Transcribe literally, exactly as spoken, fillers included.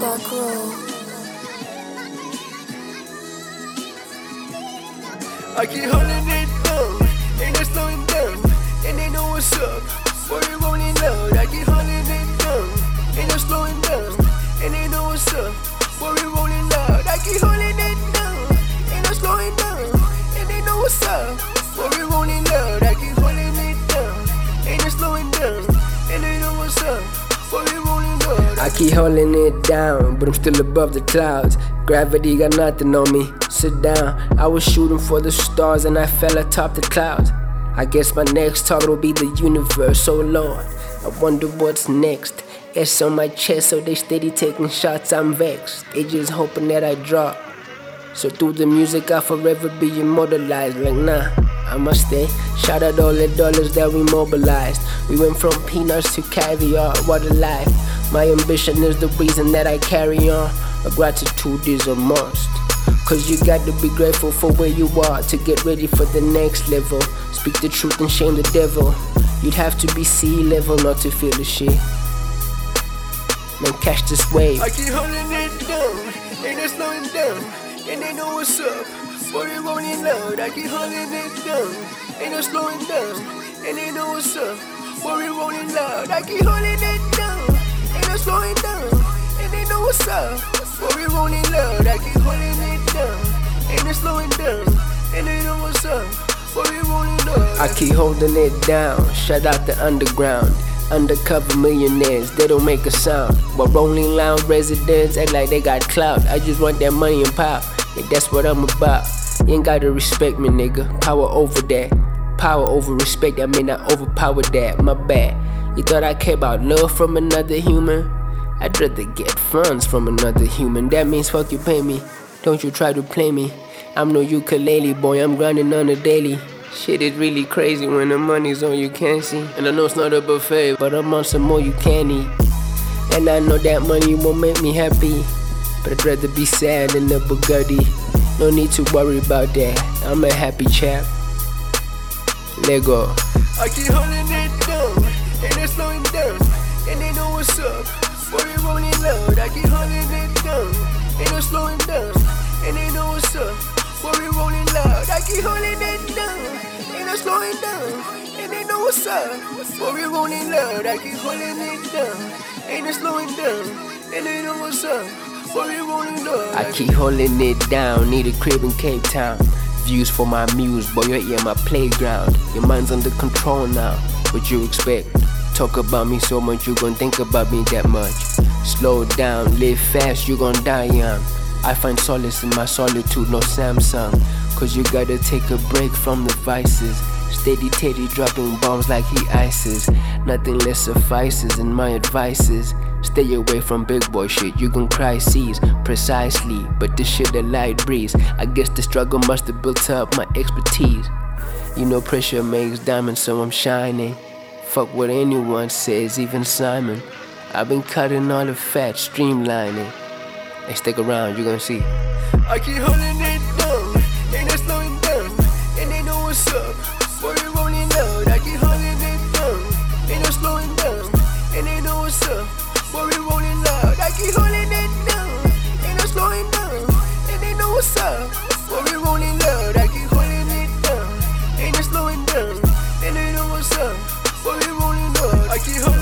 Back row. I keep holding it down, ain't no slowing down, and they know what's up. Boy, we rolling loud. I keep holding it down, ain't no slowing down, and they know what's up. Boy, we rolling loud. I keep holding it down, ain't no slowing down, and they know what's up. Boy, we rolling loud. I keep holding it down, ain't no slowing down, and they know what's up. Boy, we rolling loud. I keep holding it down, but I'm still above the clouds. Gravity got nothing on me, sit down. I was shooting for the stars and I fell atop the clouds. I guess my next target will be the universe, oh Lord. I wonder what's next. S on my chest, so they steady taking shots, I'm vexed. They just hoping that I drop. So through the music I'll forever be immortalized. Like nah, I must stay. Shout out all the dollars that we mobilized. We went from peanuts to caviar, what a life. My ambition is the reason that I carry on. A gratitude is a must. Cause you got to be grateful for where you are to get ready for the next level. Speak the truth and shame the devil. You'd have to be sea level not to feel the shit. Man, catch this wave. I keep holding it down, ain't no slowing down, and they know what's up. Boy, we rolling loud. I keep holding it down, ain't no slowing down, and they know what's up. Boy, we rolling loud. I keep holding it down, ain't no slowing down, and they know what's up. Boy, we rolling loud. I keep holding it down, ain't no slowing down, and they know what's up. Boy, we rolling loud. I keep holding it down. Shout out the underground. Undercover millionaires, they don't make a sound. But rolling loud residents act like they got clout. I just want that money and power, yeah, that's what I'm about. You ain't gotta respect me, nigga. Power over that. Power over respect, I may not overpower that. My bad. You thought I care about love from another human? I'd rather get funds from another human. That means fuck you pay me. Don't you try to play me. I'm no ukulele boy, I'm grinding on a daily. Shit is really crazy when the money's on you can't see. And I know it's not a buffet, but I'm on some more you can't eat. And I know that money won't make me happy, but I'd rather be sad than a Bugatti. No need to worry about that, I'm a happy chap. Lego. I keep holding it down, ain't no slowing down, and they know what's up. Boy, we rolling loud. I keep holding it down, ain't no slowing down, and they know what's up. Boy, we rolling loud. I keep holding it down, ain't no slowing down, and they know what's up. Boy, we rolling loud. I keep holding it down, ain't no slowing down, and they know what's up. Boy, we rolling loud. I keep holding it down, need a crib in Cape Town. Views for my muse, boy, you're here my playground. Your mind's under control now, what you expect? Talk about me so much, you gon' think about me that much. Slow down, live fast, you gon' die young. I find solace in my solitude, no Samsung. Cause you gotta take a break from the vices. Steady Teddy dropping bombs like he ices. Nothing less suffices in my advices. Stay away from big boy shit, you gon' cry seas. Precisely, but this shit a light breeze. I guess the struggle must have built up my expertise. You know pressure makes diamonds, so I'm shining. Fuck what anyone says, even Simon. I've been cutting all the fat, streamlining. Hey, stick around, you gon' see. I keep holding it down, ain't no slowing down, and they know what's up. Boy, we rolling loud. I keep holding it down, ain't no slowing down, and they know what's up. Boy, we rolling loud. I keep holding it down, ain't no slowing down, and they know what's up. Boy, we rolling loud. I keep holding it down, ain't no slowing down, and they know what's up. Boy, we rolling loud. I keep